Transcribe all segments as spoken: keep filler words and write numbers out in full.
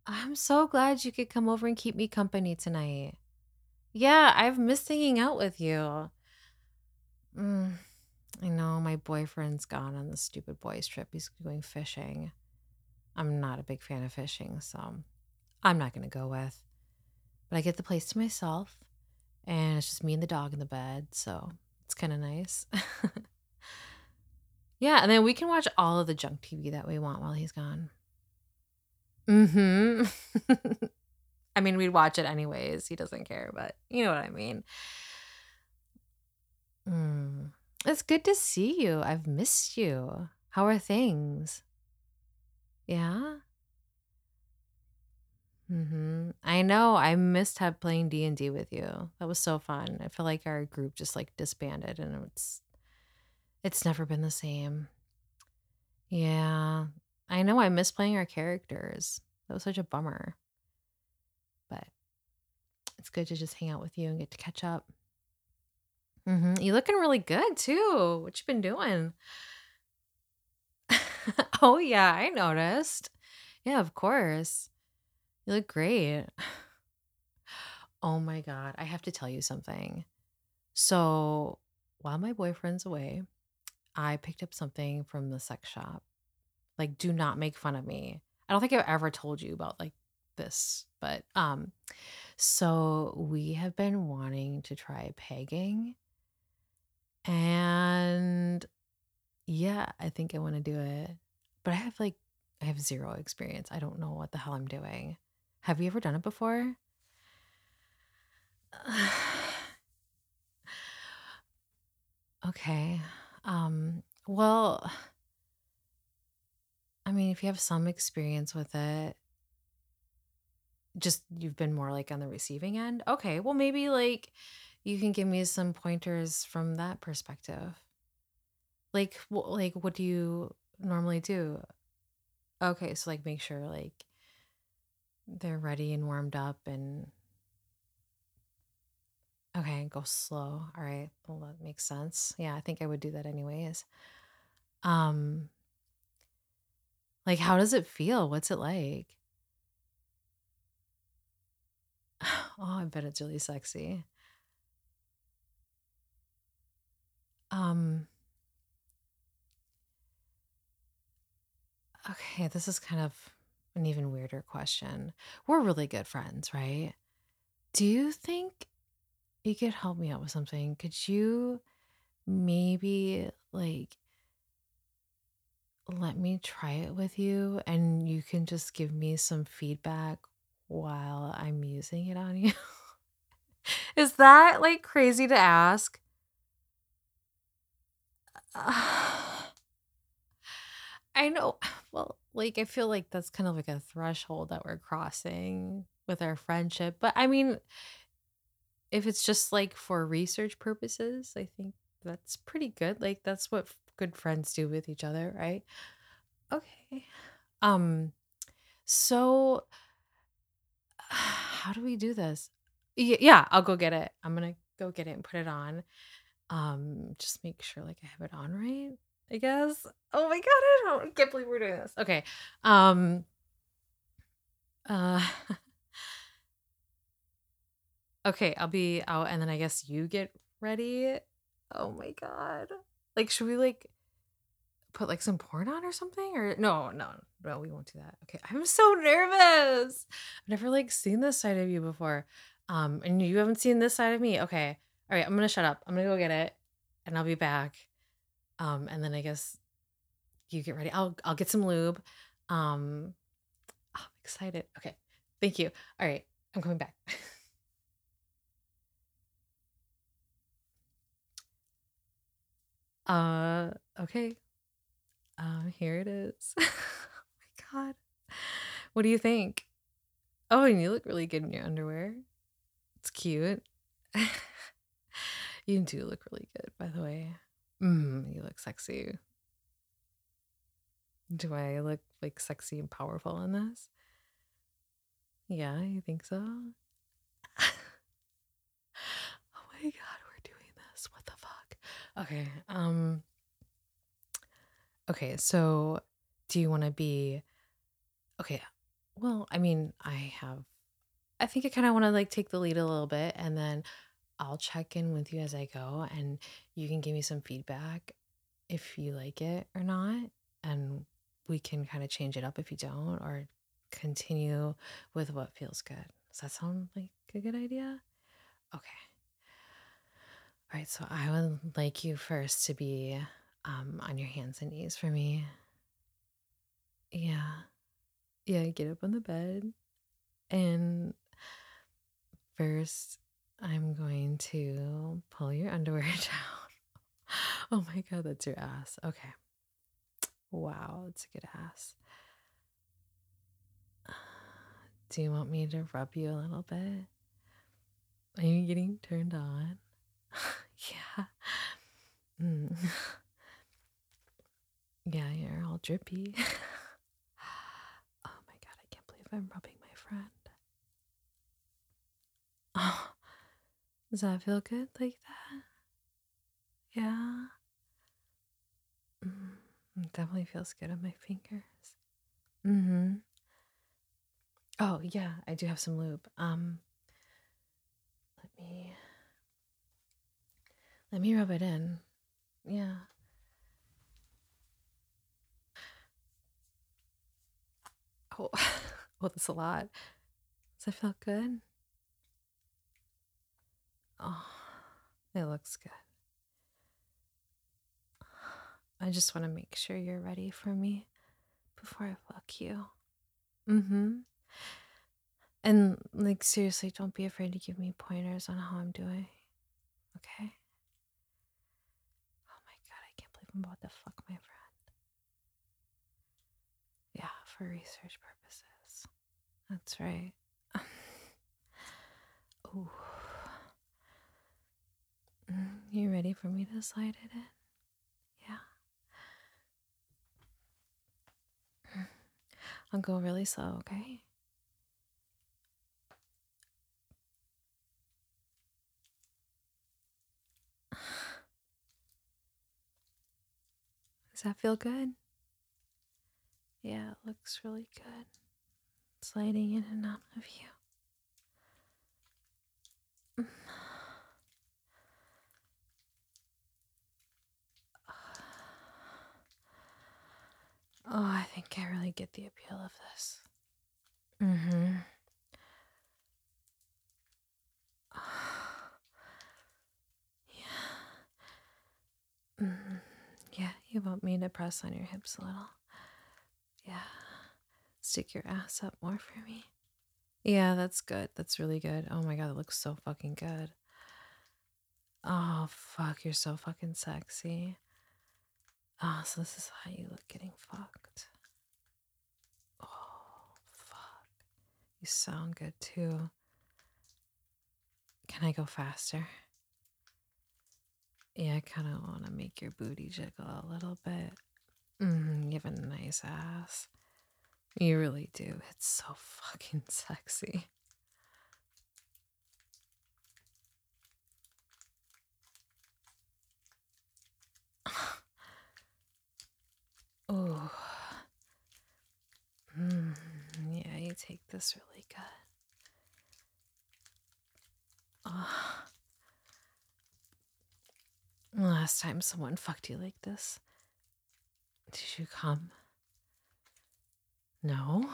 I'm so glad you could come over and keep me company tonight. Yeah, I've missed hanging out with you. Mm, I know my boyfriend's gone on this stupid boys' trip. He's going fishing. I'm not a big fan of fishing, so I'm not going to go with. But I get the place to myself, and it's just me and the dog in the bed, so it's kind of nice. Yeah, and then we can watch all of the junk T V that we want while he's gone. Mm hmm. I mean, we'd watch it anyways. He doesn't care, but you know what I mean. Mm. It's good to see you. I've missed you. How are things? Yeah? Mhm. I know. I missed have playing D and D with you. That was so fun. I feel like our group just like disbanded and it's it's never been the same. Yeah. I know I miss playing our characters. That was such a bummer. But it's good to just hang out with you and get to catch up. Mhm. You looking really good too. What you been doing? Oh yeah, I noticed. Yeah, of course. You look great. Oh my God. I have to tell you something. So, while my boyfriend's away, I picked up something from the sex shop. Like, do not make fun of me. I don't think I've ever told you about like this, but um, so we have been wanting to try pegging, and yeah, I think I want to do it. But I have like, I have zero experience. I don't know what the hell I'm doing. Have you ever done it before? Okay. Um, well, I mean, if you have some experience with it, just you've been more like on the receiving end. Okay, well maybe like you can give me some pointers from that perspective. Like wh- like what do you normally do? Okay, so like make sure like they're ready and warmed up and okay, go slow. All right. Well, that makes sense. Yeah, I think I would do that anyways. Um like how does it feel? What's it like? Oh, I bet it's really sexy. Um okay, this is kind of an even weirder question. We're really good friends, right? Do you think you could help me out with something? Could you maybe like let me try it with you and you can just give me some feedback while I'm using it on you? Is that like crazy to ask? I know. Well, like I feel like that's kind of like a threshold that we're crossing with our friendship. But I mean, if it's just like for research purposes, I think that's pretty good. Like that's what f- good friends do with each other, right? Okay. Um so how do we do this? Y- yeah, I'll go get it. I'm going to go get it and put it on. Um just make sure like I have it on right, I guess. Oh my god, I don't I can't believe we're doing this. Okay. Um uh okay, I'll be out and then I guess you get ready. Oh my god. Like should we like put, like, some porn on or something? Or no, no, no, we won't do that. Okay, I'm so nervous. I've never, like, seen this side of you before. Um, and you haven't seen this side of me? Okay. Alright, I'm gonna shut up. I'm gonna go get it, and I'll be back. Um, and then I guess you get ready. I'll I'll get some lube. Um, oh, I'm excited. Okay. Thank you. Alright, I'm coming back. Uh, okay. Um, here it is. Oh my god. What do you think? Oh, and you look really good in your underwear. It's cute. You do look really good, by the way. Mm, you look sexy. Do I look like sexy and powerful in this? Yeah, you think so? Oh my god, we're doing this. What the fuck? Okay. Um okay, so do you want to be okay, Well, I mean, I have I think I kinda wanna, like, take the lead a little bit, and then I'll check in with you as I go, and you can give me some feedback if you like it or not, and we can kinda change it up if you don't, or continue with what feels good. Does that sound like a good idea? Okay. Alright, so I would like you first to be, um, on your hands and knees for me. Yeah. Yeah, get up on the bed, and first, I'm going to pull your underwear down. Oh my god, that's your ass. Okay. Wow, that's a good ass. Do you want me to rub you a little bit? Are you getting turned on? Yeah. Mm. Yeah, you're all drippy. Oh my god, I can't believe I'm rubbing my friend. Oh, does that feel good like that? Yeah. Mm, it definitely feels good on my fingers. Mm-hmm. Oh yeah, I do have some lube. Um, let me let me rub it in. Yeah. Oh, well, that's a lot. Does it feel good? Oh, it looks good. I just want to make sure you're ready for me before I fuck you. Mm-hmm. And like seriously, don't be afraid to give me pointers on how I'm doing. Okay? Oh my god, I can't believe I'm about to fuck my friend. Yeah, for research purposes. That's right. Ooh. Mm, you ready for me to slide it in? Yeah. I'll go really slow, okay? Does that feel good? Yeah, it looks really good. Sliding in and out of you. Oh, I think I really get the appeal of this. Mm-hmm. Yeah. Mm-hmm. Yeah, you want me to press on your hips a little? Yeah. Stick your ass up more for me. Yeah, that's good. That's really good. Oh my god, it looks so fucking good. Oh fuck, you're so fucking sexy. Oh, so this is how you look getting fucked. Oh fuck. You sound good too. Can I go faster? Yeah, I kind of want to make your booty jiggle a little bit. Mm, you have a nice ass. You really do. It's so fucking sexy. Oh. Mm, yeah, you take this really good. Oh. Last time someone fucked you like this, did you come? No?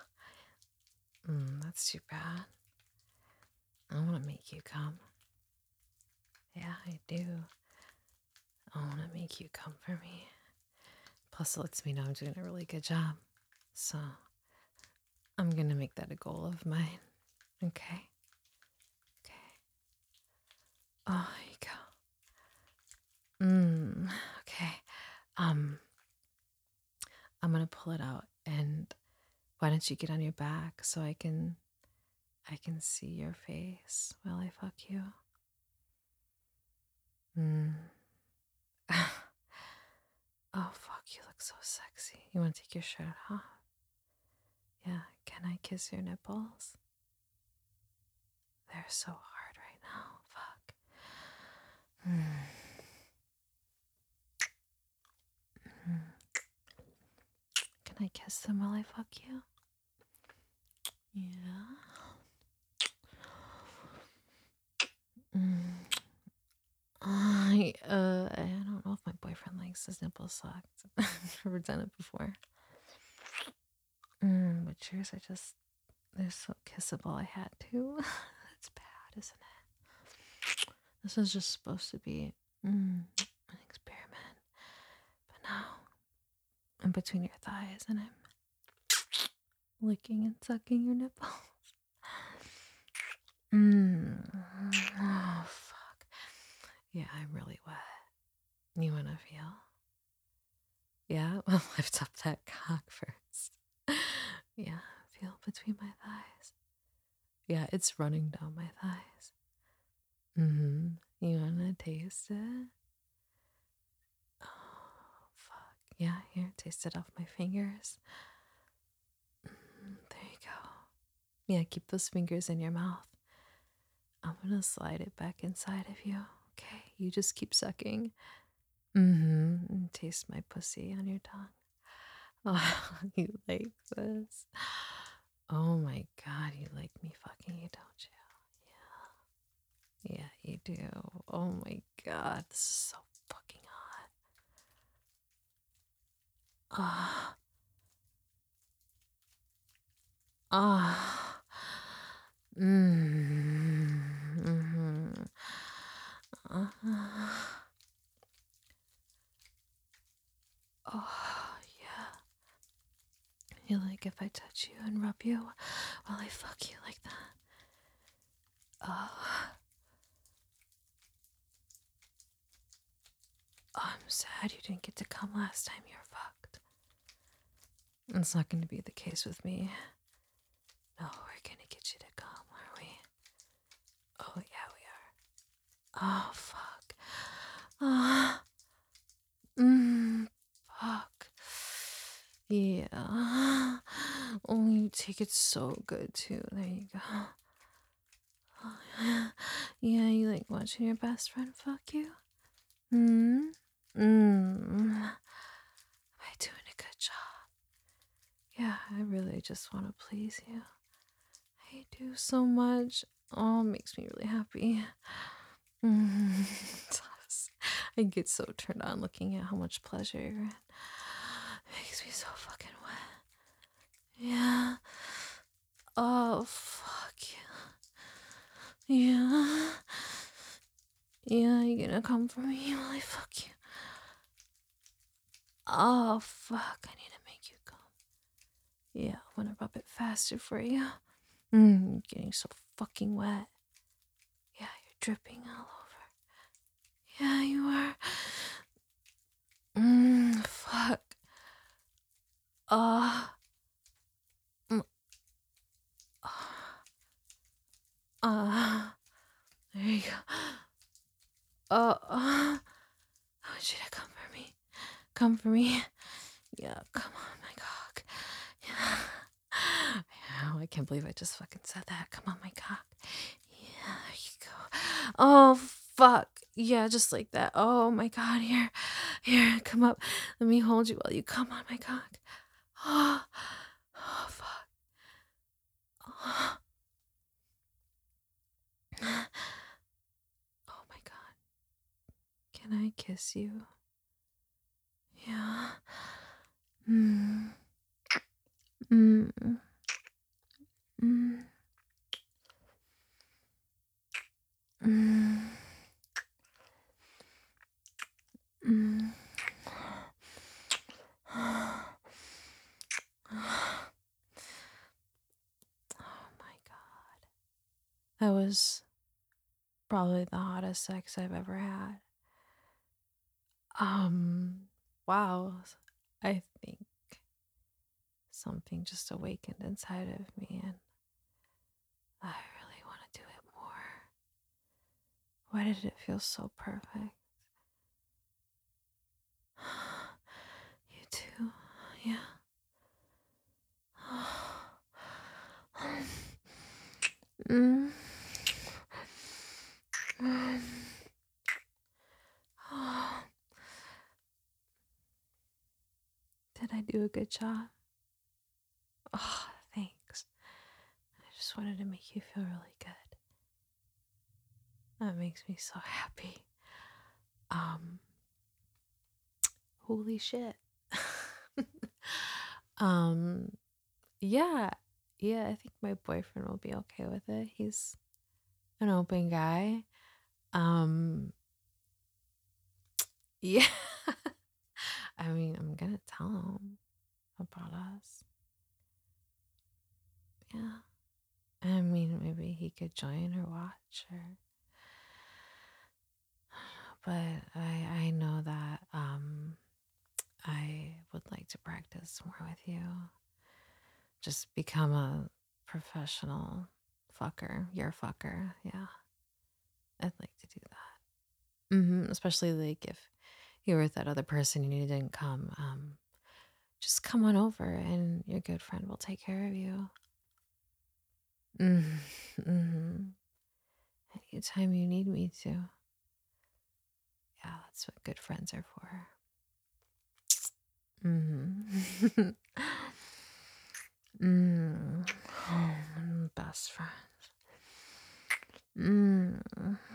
Mm, that's too bad. I want to make you come. Yeah, I do. I want to make you come for me. Plus, it lets me know I'm doing a really good job. So, I'm going to make that a goal of mine. Okay? Okay. Oh, there you go. Mm, okay. Um, I'm going to pull it out, and why don't you get on your back so I can I can see your face while I fuck you? Mm. Oh, fuck, you look so sexy. You want to take your shirt off? Yeah, can I kiss your nipples? They're so hard right now. Fuck. Mm. Mm. Can I kiss them while I fuck you? still sucked. I've never done it before. Mm, but yours are just, they're so kissable. I had to. It's bad, isn't it? This is just supposed to be mm, an experiment. But now, I'm between your thighs and I'm licking and sucking your nipples. Mm. Oh, fuck. Yeah, I'm really wet. You wanna feel? Yeah? Well, lift up that cock first. Yeah, feel between my thighs. Yeah, it's running down my thighs. Mm-hmm. You wanna taste it? Oh, fuck. Yeah, here, taste it off my fingers. Mm, there you go. Yeah, keep those fingers in your mouth. I'm gonna slide it back inside of you. Okay, you just keep sucking. Mm-hmm. And taste my pussy on your tongue. Oh, you like this? Oh my god, you like me fucking you, don't you? Yeah. Yeah, you do. Oh my god, this is so fucking hot. Ah. Ah. Mmm. Mm-hmm. Uh-huh. Oh, yeah. You like if I touch you and rub you while I fuck you like that? Oh. Oh, I'm sad you didn't get to come last time you were fucked. It's not going to be the case with me. No, we're going to get you to come, are we? Oh, yeah, we are. Oh, fuck. Ah. Mmm. Fuck. Yeah. Oh, you take it so good, too. There you go. Oh, yeah. Yeah, you like watching your best friend fuck you? Hmm? Mmm. Am I doing a good job? Yeah, I really just want to please you. I do so much. Oh, it makes me really happy. Mm. I get so turned on looking at how much pleasure you're in. It makes me so fucking wet. Yeah. Oh, fuck yeah. Yeah. Yeah, you gonna come for me while I fuck you? Oh, fuck. I need to make you come. Yeah, I wanna rub it faster for you. Mm, you're getting so fucking wet. Yeah, you're dripping all over. Yeah, you are. Mmm, fuck. Ah. Uh, mm, ah. Uh, there you go. Uh, uh, I want you to come for me. Come for me. Yeah, come on, my cock. Yeah. Yeah, I can't believe I just fucking said that. Come on, my cock. Yeah, there you go. Oh, fuck. Yeah, just like that. Oh my god, here. Here, come up. Let me hold you while you come on my cock. Oh, oh fuck. Oh. Oh my god. Can I kiss you? Yeah. Mm. Mm. Mm. Mm. Mm. Oh my god. That was probably the hottest sex I've ever had. Um, wow. I think something just awakened inside of me and I really want to do it more. Why did it feel so perfect? You too, yeah. Mm. Mm. Did I do a good job? Oh, thanks. I just wanted to make you feel really good. That makes me so happy. Um, holy shit. um, yeah, yeah, I think my boyfriend will be okay with it. He's an open guy. Um, yeah. I mean, I'm gonna tell him about us. Yeah. I mean, maybe he could join or watch or but I I know that um I would like to practice more with you. Just become a professional fucker. You're a fucker. Yeah. I'd like to do that. Hmm Especially like if you were with that other person and you didn't come. Um, just come on over and your good friend will take care of you. Mm-hmm. Anytime you need me to. Yeah, that's what good friends are for. Mm-hmm. mm. Oh, best friends. Mm.